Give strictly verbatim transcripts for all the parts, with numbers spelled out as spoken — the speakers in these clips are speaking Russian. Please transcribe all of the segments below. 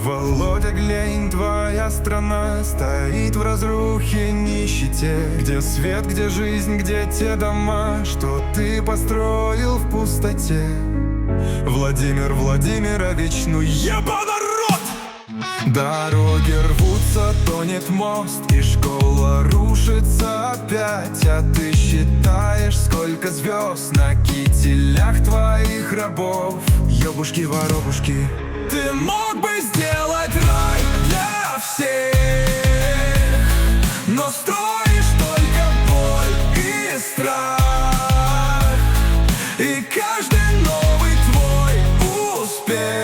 Володя, глянь, твоя страна стоит в разрухе, нищете. Где свет, где жизнь, где те дома, что ты построил в пустоте? Владимир Владимирович, ну еба народ! Дороги рвутся, тонет мост, и школа рушится опять. А ты считаешь, сколько звезд на кителях твоих рабов? Ёбушки-воробушки, ты мог бы сделать рай для всех, но строишь только боль и страх. И каждый новый твой успех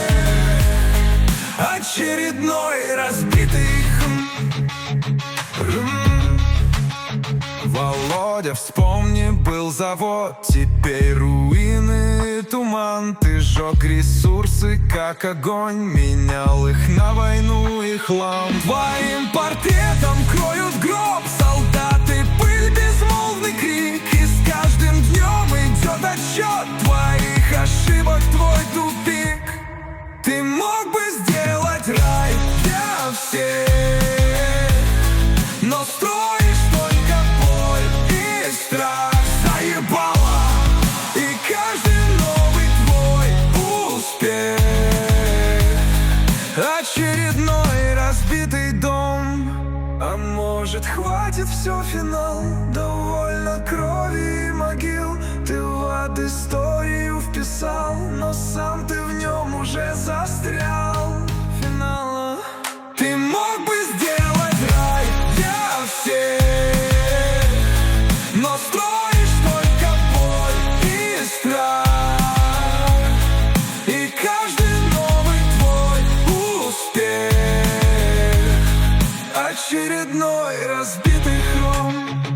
очередной разбитый хм. Володя, вспомни, был завод, теперь руины, туман. Ты жег ресурсы, как огонь, менял их на войну и хлам. Твоим портретом кроют гроб солдаты, пыль, безмолвный крик. И с каждым днем идет отсчет твоих ошибок, твой тупик. Ты мог бы сделать рай для всех, но строишь только боль и страх. Заебало, и каждый новый твой успех очередной разбитый дом. А может, хватит все, финал? Довольно крови и могил. Ты в ад историю вписал, но сам ты в нем уже застрял. Финала. Ты мог бы сделать рай для всех, но строишь только боль и страх. И каждый новый твой успех очередной разбитый хром.